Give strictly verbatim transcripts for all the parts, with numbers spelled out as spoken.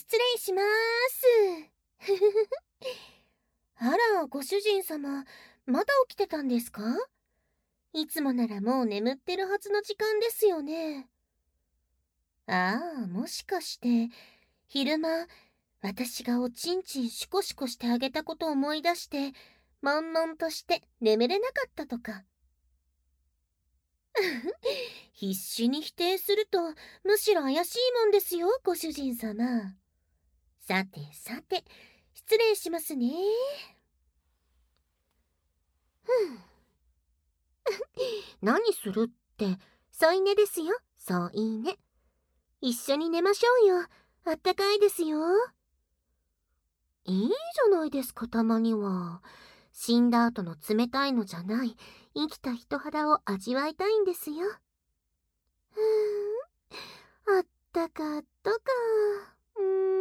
失礼しまーす。あら、ご主人様、まだ起きてたんですか？いつもならもう眠ってるはずの時間ですよね。ああ、もしかして、昼間、私がおちんちんシコシコしてあげたことを思い出して、悶々として眠れなかったとか。必死に否定すると、むしろ怪しいもんですよ、ご主人様。さてさて、失礼しますね。ふん。何するって、添い寝ですよ、添い寝。一緒に寝ましょうよ。あったかいですよ。いいじゃないですか、たまには。死んだ後の冷たいのじゃない、生きた人肌を味わいたいんですよ。ふーん、あったかあったか。う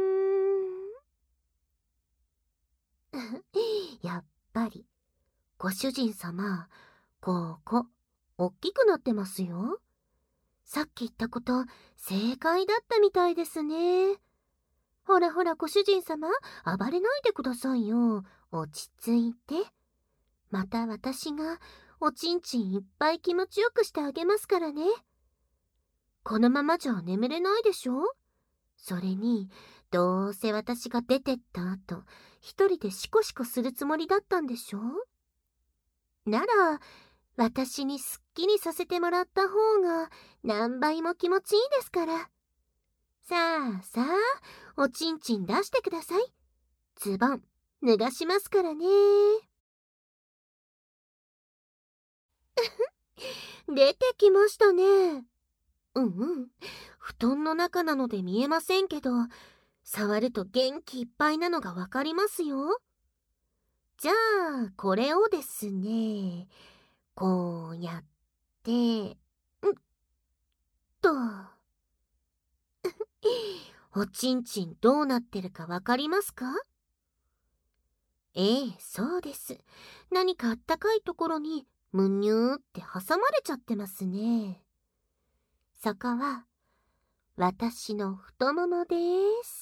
ーん。やっぱり、ご主人様、ここ、おっきくなってますよ。さっき言ったこと、正解だったみたいですね。ほらほら、ご主人様、暴れないでくださいよ。落ち着いて。また私が、おちんちんいっぱい気持ちよくしてあげますからね。このままじゃ眠れないでしょ？それに、どうせ私が出てった後、一人でシコシコするつもりだったんでしょ？なら、私にすっきりさせてもらった方が何倍も気持ちいいですから。さあさあ、おちんちん出してください。ズボン、脱がしますからね。出てきましたね。うんうん。布団の中なので見えませんけど、触ると元気いっぱいなのがわかりますよ。じゃあ、これをですね、こうやって、んっと。おちんちんどうなってるかわかりますか？ええ、そうです。何かあったかいところにむにゅーって挟まれちゃってますね。そこは私の太ももです。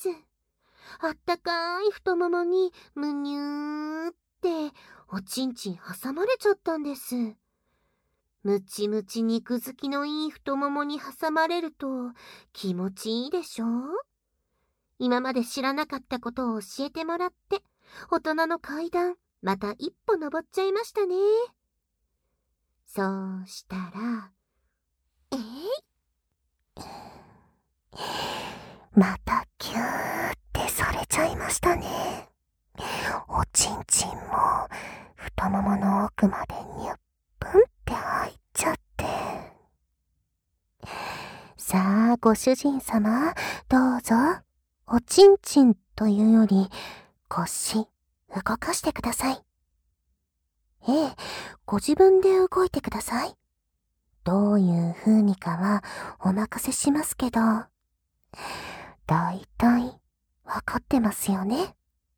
あったかい太ももにむにゅーっておちんちん挟まれちゃったんです。ムチムチ肉付きのいい太ももに挟まれると気持ちいいでしょ？今まで知らなかったことを教えてもらって、大人の階段、また一歩登っちゃいましたね。そうしたら、えい、またキューってされちゃいましたね。おちんちんも太ももの奥までニュップンって入っちゃって。さあ、ご主人様、どうぞ。おちんちんというより、腰、動かしてください。ええ、ご自分で動いてください。どういう風味かはお任せしますけど、だいたいわかってますよね。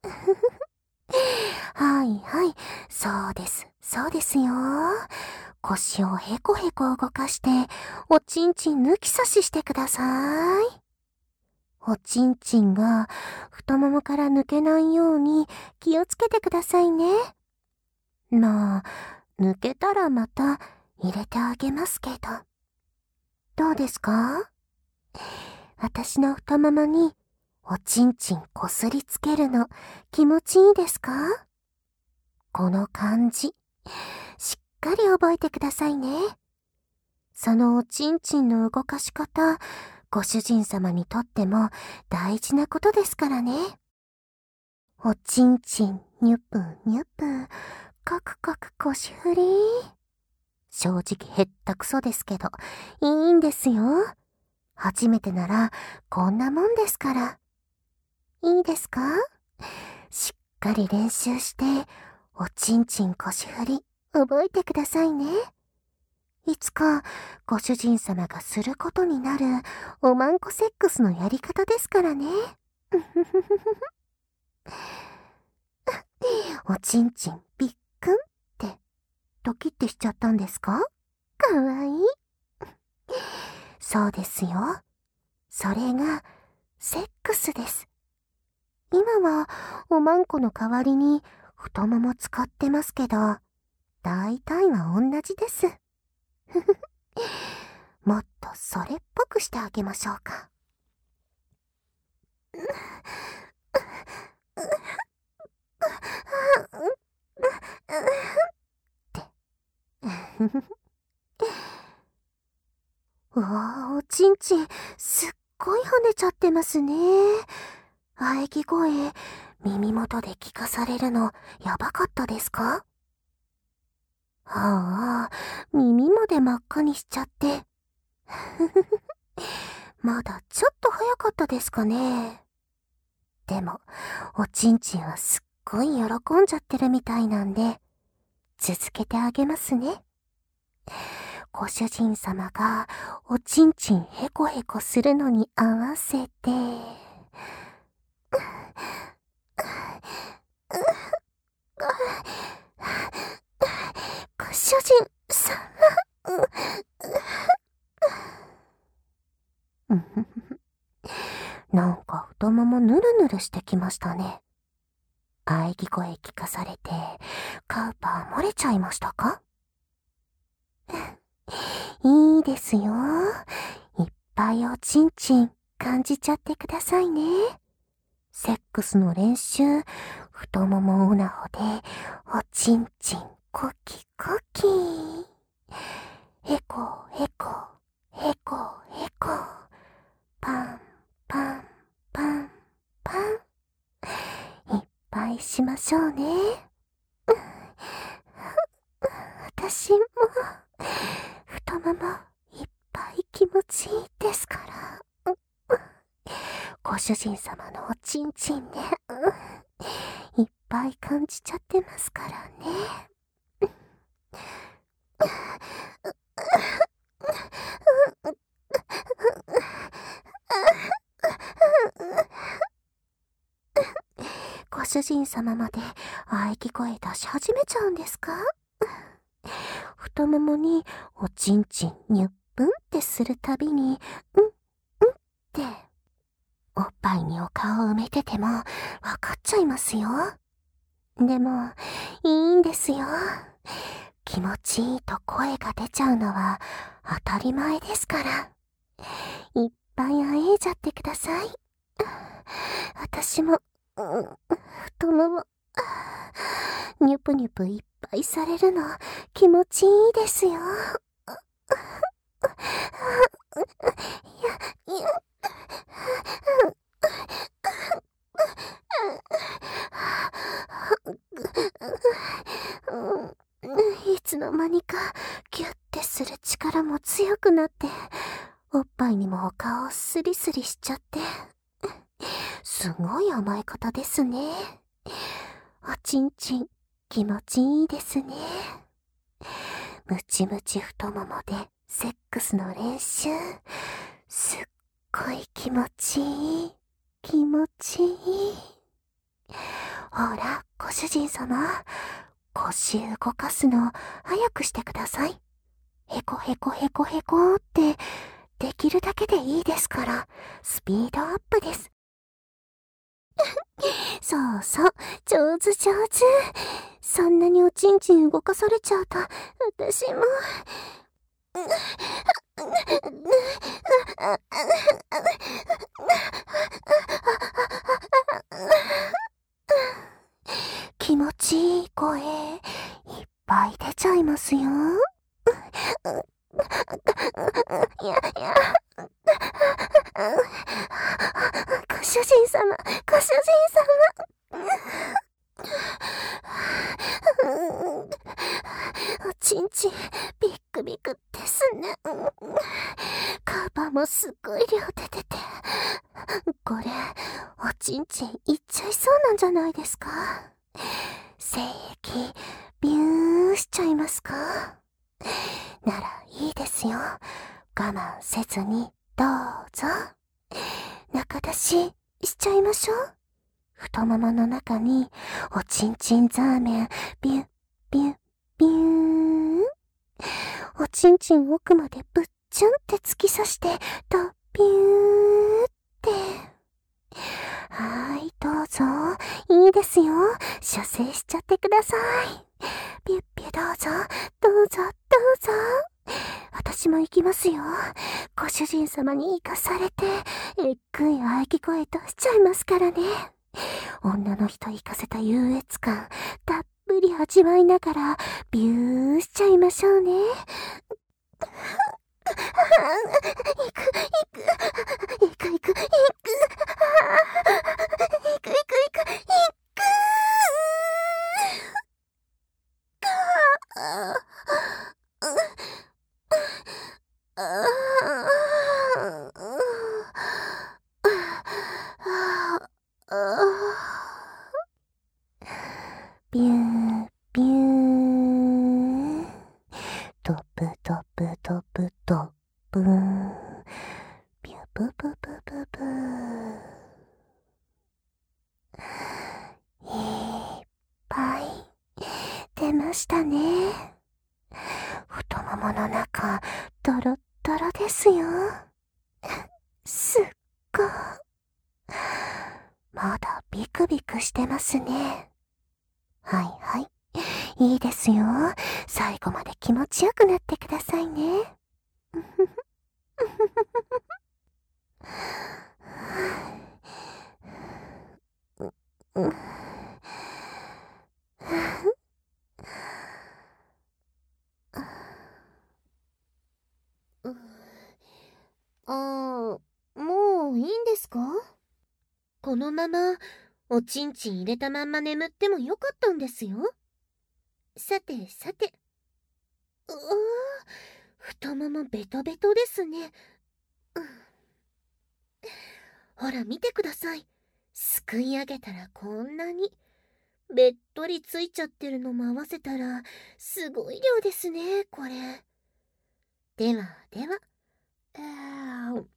はいはい、そうです、そうですよ。腰をへこへこ動かして、おちんちん抜き差ししてください。おちんちんが太ももから抜けないように気をつけてくださいね。まあ、抜けたらまた入れてあげますけど。どうですか？私の太ももにおちんちんこすりつけるの気持ちいいですか？この感じ、しっかり覚えてくださいね。そのおちんちんの動かし方、ご主人様にとっても大事なことですからね。おちんちん、にゅぷにゅぷ、カクカク腰振り。正直へったくそですけど、いいんですよ。初めてならこんなもんですから。いいですか？しっかり練習して、おちんちん腰振り、覚えてくださいね。いつかご主人様がすることになるおまんこセックスのやり方ですからね。おちんちんびっくんってドキッてしちゃったんですか？かわいい。そうですよ。それがセックスです。 今はおまんこの代わりに太もも使ってますけど、大体は同じです。もっとそれっぽくしてあげましょうか。うわぁ、おちんちん、すっごい跳ねちゃってますね。喘ぎ声、耳元で聞かされるの、やばかったですか？ああ、耳まで真っ赤にしちゃって。まだちょっと早かったですかね。でも、おちんちんはすっごい喜んじゃってるみたいなんで、続けてあげますね。ご主人様がおちんちんへこへこするのに合わせて、ご主人様、なんか太ももぬるぬるしてきましたね。喘ぎ声聞かされて、カウパー漏れちゃいましたか？いいですよ。いっぱいおちんちん感じちゃってくださいね。セックスの練習、太ももオナホで、おちんちんコキコキ。へこへこ、へこへこ。パンパンパンパン。いっぱいしましょうね。私も、太ももいっぱい気持ちいいですから。ご主人様のおちんちんね、いっぱい感じちゃってますからね。ご主人様まで喘ぎ声出し始めちゃうんですか？太ももにおちんちんにゅっぷんってするたびに、うん、うんって、おっぱいにお顔を埋めててもわかっちゃいますよ。でも、いいんですよ。気持ちいいと声が出ちゃうのは当たり前ですから。いっぱいあえいじゃってください。私も、うん、太もも、ニュプニュプいっぱいされるの気持ちいいですよ。いや、いや、いつの間にかギュッてする力も強くなって、おっぱいにもお顔をスリスリしちゃって、すごい甘え方ですね。おちんちん気持ちいいですね。ムチムチ太ももでセックスの練習、すっごい気持ちいい、気持ちいい。ほら、ご主人様、腰動かすの早くしてください。へこへこへこへこって、できるだけでいいですから、スピードアップです。そうそう、上手上手。そんなにおちんちん動かされちゃうと、私も。気持ちいい声、いっぱい出ちゃいますよ。いやいや。ご主人様、ご主人様。おちんちん、ビックビクですね。カバーもすっごい量出てて。これ、おちんちんいっちゃいそうなんじゃないですか？精液、ビューしちゃいますか？ならいいですよ。我慢せずに、どうぞ。中出ししちゃいましょう。太ももの中におちんちんザーメンビュッビュッビューン。おちんちん奥までぶっちゃんって突き刺してドビューって。はーい、どうぞ。 いいですよ。射精しちゃってください。ピュッピュどうぞ、どうぞ、どうぞ。私も行きますよ。ご主人様に行かされて、えっくい喘ぎ声出しちゃいますからね。女の人行かせた優越感、たっぷり味わいながら、ビューしちゃいましょうね。行く、行く、行く、行く、行く、行く、行く、行く、行く、ビュー、ビュー。ドブドブドブドブーン。ビューブブブブブー。いっぱい出ましたね。太ももの中、ドロッドロですよ。すっごい。まだビクビクしてますね。はいはい。いいですよ。最後まで気持ちよくなってくださいね。 あー、もういいんですか？このままおちんちん入れたまんま眠ってもよかったんですよ。さてさて。うわー、太ももベトベトですね。うん、ほら見てください。すくい上げたらこんなに。べっとりついちゃってるのも合わせたらすごい量ですね、これ。ではでは。あー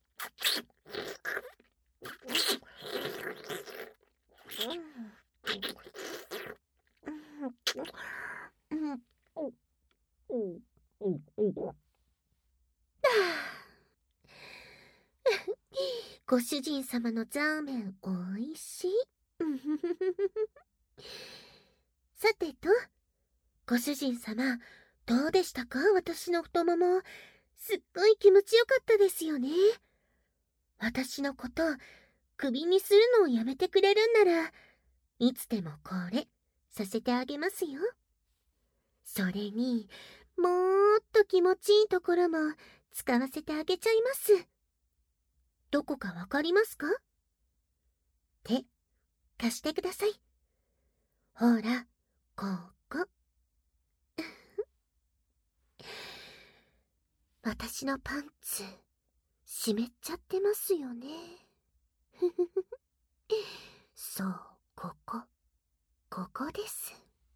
ご主人様のザーメンおいしい。さてと、ご主人様、どうでしたか？私の太もも。すっごい気持ちよかったですよね。私のこと、クビにするのをやめてくれるんなら、いつでもこれ、させてあげますよ。それに、もーっと気持ちいいところも使わせてあげちゃいます。どこかわかりますか？手、貸してください。ほら、ここ。私のパンツ、湿っちゃってますよね。そう、ここ、ここです。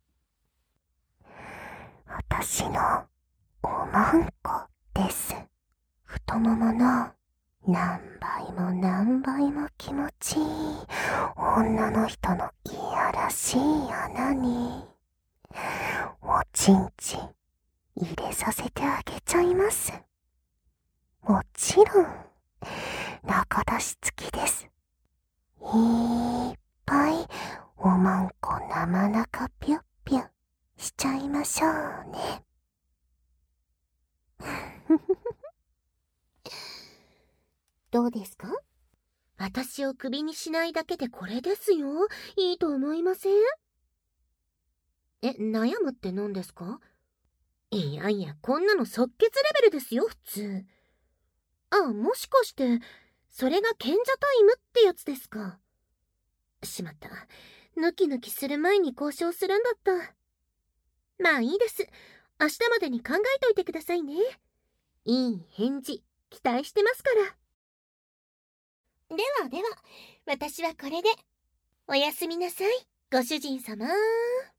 私のおまんこです。太ももの何倍も何倍も気持ちいい女の人のいやらしい穴におちんちん入れさせてあげちゃいます。もちろん中出し付きです。いっぱいおまんこ生中ぴゅっぴゅしちゃいましょうね。 どうですか？私をクビにしないだけでこれですよ。いいと思いません？え、悩むって何ですか？いやいや、こんなの即決レベルですよ、普通。あ、もしかして、それが賢者タイムってやつですか。しまった。ヌキヌキする前に交渉するんだった。まあいいです。明日までに考えといてくださいね。いい返事、期待してますから。ではでは、私はこれで。おやすみなさい、ご主人様。